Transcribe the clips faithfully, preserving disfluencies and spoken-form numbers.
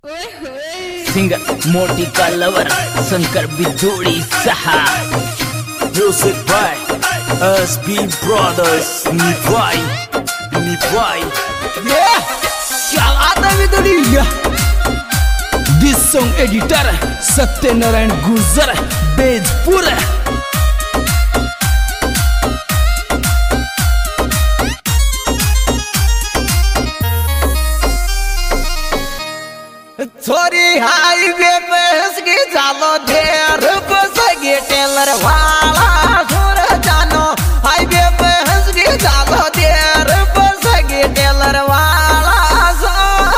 Singer मोटी का lover Shankar बिजोड़ी सहा music by S B brothers निभाई निभाई क्या आता है दुनिया। This song editor Satyanarayan Gurjar Bejpur. छोरी हाईवे पे हंसगी जालो ढेर बसगी टेलर वाला छोर जानो हाईवे पे हंसगी जालो ढेर बसगी टेलर वाला सो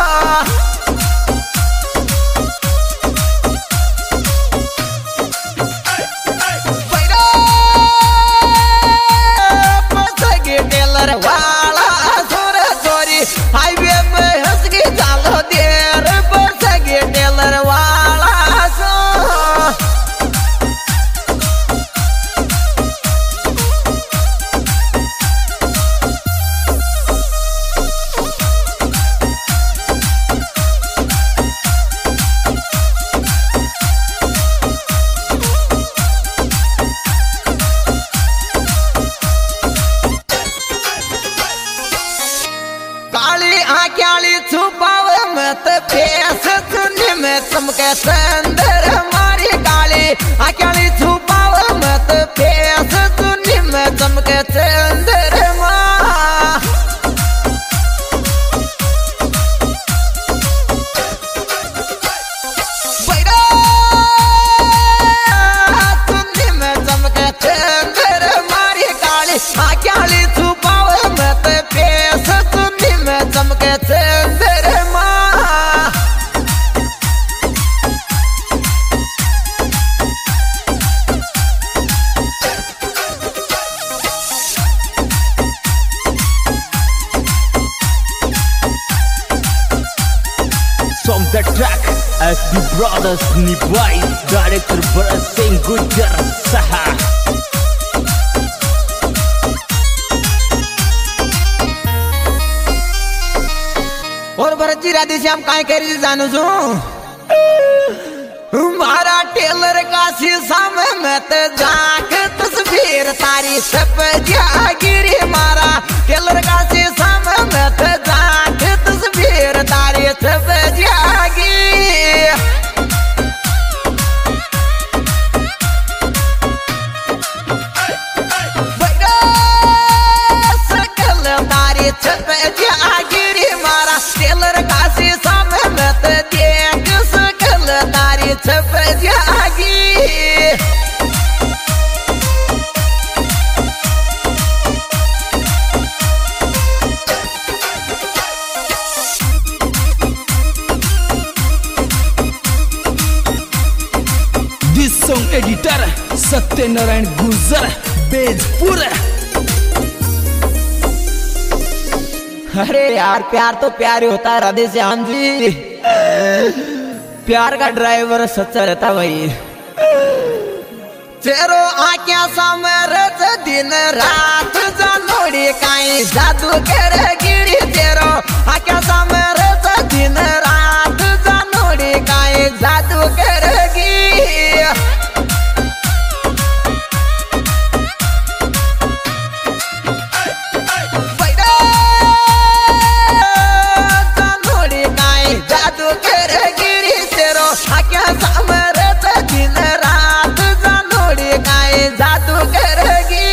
बसगी टेलर वाला छोर छोरी हाईवे पे हंसगी जालो ढेर टेलर वाला सो काली आँखी छुपाव मत फेस में चमके संदर हमारी काली आँखी छुपाव मत फेस सुनी में चमके संदर माँ सुनी में चमके संदर हमारी काली आँखी छुपाव मत फेस सुनी में चमके संदर माँ From the track S B Brothers निभाई डायरेक्टर भरत सिंह गुर्जर सहा। और भरत जी राधे श्याम काय करी जानू छू मारा टेलर का शीशा में मत जाके तस्वीर तारी सब जागिरी मारा टेलर का शीशा में मत जाके तस्वीर तारी सब जागी सकल तारी सब जागिरी मारा टेलर का शीशा में मत देख सकल तारी सब जागी this song editor Satyanarayan Gurjar Bejpur. अरे यार प्यार तो प्यार ही होता है राधे श्याम जी। प्यार का ड्राइवर सच्चा रहता भाई। तेरो आँखियाँ समरत दिन रात जानोड़ी काई जादू कर गिरी तेरो आँखियाँ समरत दिन रात जानोड़ी काई जादू कर गी जादू करेगी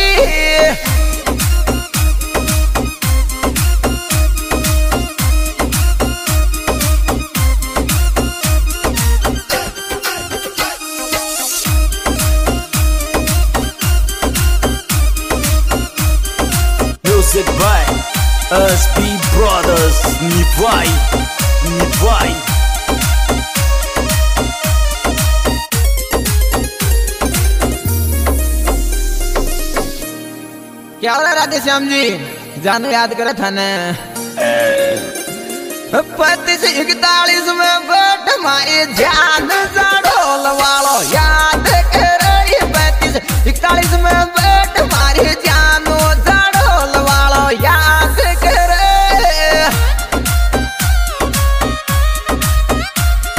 Music by S B Brothers निभाई निभाई। क्या हो रहा राधे श्याम जी जानू याद करे था न पच्चीस इकतालीस में बैठ माए ध्यान जाडोल वालो याद करे पैंतीस इकतालीस में बैठ मारे जानू जाडोल वालो याद करे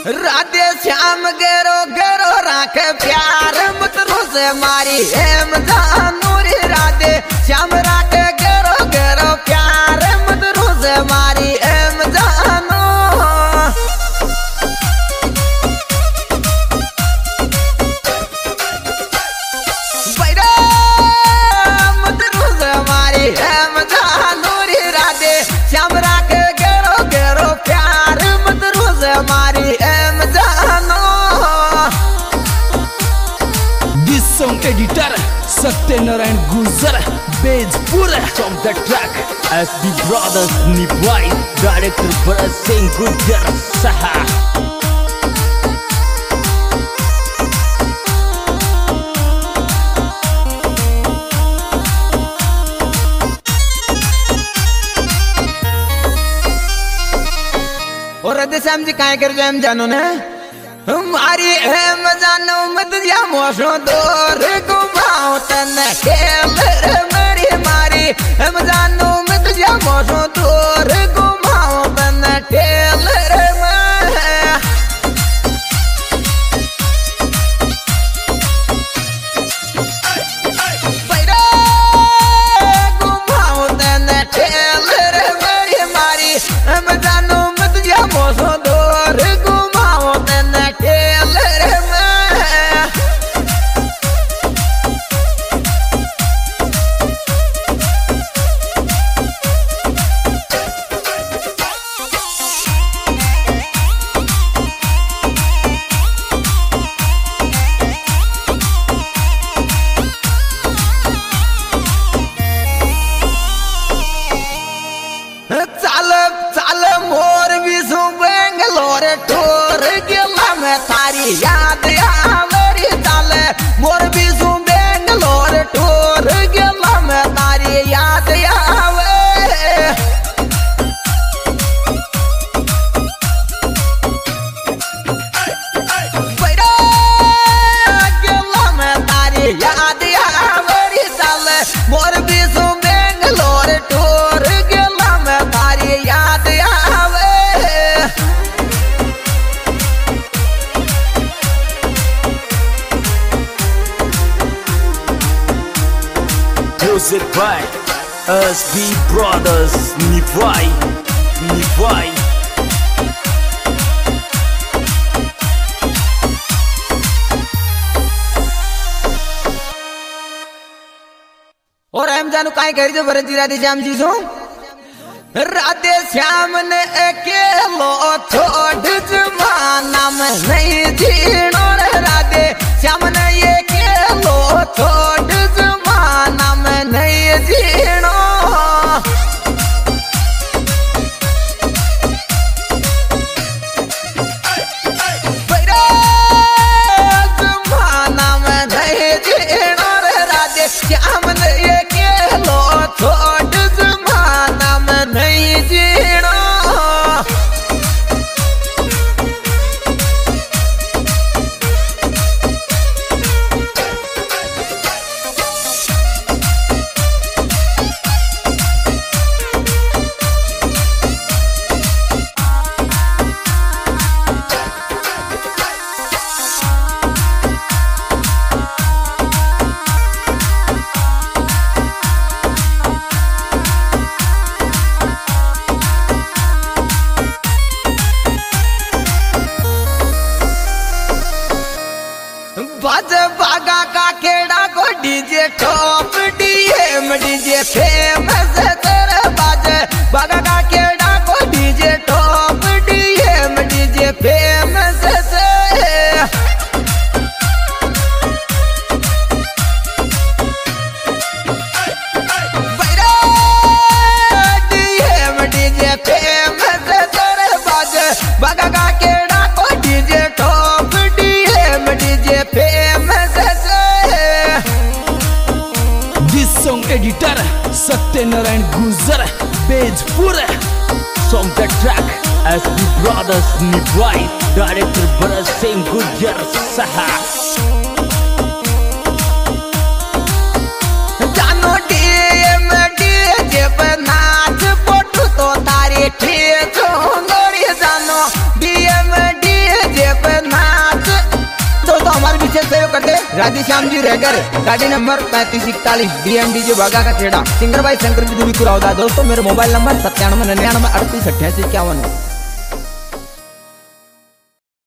राधे श्याम गेरो गेरो राख प्यार मतरू से मारी हेम जानूरी राधे श्याम राख गेरो गेरो प्यार मतरू से मारी हेम जानू बैरा मतरू से मारी हेम जानूरी राधे श्याम राख गेरो गेरो प्यार मतरू से मारी song editor Satyanarayan Gurjar Bejpur from the track S B Brothers Nibhai director Bharat Singh Gujjar Saha और राधे श्याम जी काय कर जाम जानो ने हमारी हेम जानो मत जा मोशो दूर घुमाओ तन खेल रे मेरी मारी हेम जानो मत जा मोशो दूर घुमाओ तन खेल रे मैं पैरा घुमाओ तन खेल रे मेरी मारी हेम जानो मत जा मोशो दूर घुमाओ तन चाल चाल मोर विसु बेंगलोर टोर गेला में थारी याद आवेरी चाल मोर विसु बेंगलोर टोर गेला में थारी याद आवे बैरा गेला में थारी याद आवेरी चाल मोर विसु बेंगलोर टोर याद आवे music by S B Brothers Nibhai Nibhai और हम जानू काय करी जो भरत जी राधे श्याम जी सो राधे श्याम ने अकेलो छोड़ जमाना में नहीं जीनो रे राधे श्याम ने ये अकेलो छोड़ जमाना में नहीं जीनो बैरा जमाना में नहीं जीनो रे राधे श्याम ने ये अकेलो छोड़ जमाना में नहीं जीना बाज बागा का केड़ा को DJ top DM DJ famous तेरे बाज बागा का केड़ा को DJ top DM DJ famous से बैरा डीएम डीजे फेमस तेरे बाज बागा का केड़ा को DJ top DM DJ famous से this song editor Satyanarayan Gurjar Bejpur from the track S B Brothers Nibhai director Bharat Singh Gujjar Saha जानो डीएम डीजे पे नाच पोटू तो तारी ठीक होंगोरी जानो डीएम डीजे राधे श्याम जी रेगर, गाड़ी नंबर पैंतीस इकतालीस, डी एम डी जे बागा का खेड़ा। सिंगर भाई शंकर जी दुबी कुरावदा। दोस्तों मेरा मोबाइल नंबर सत्तानवे निन्यानवे अड़तीस अट्ठासी इक्यावन।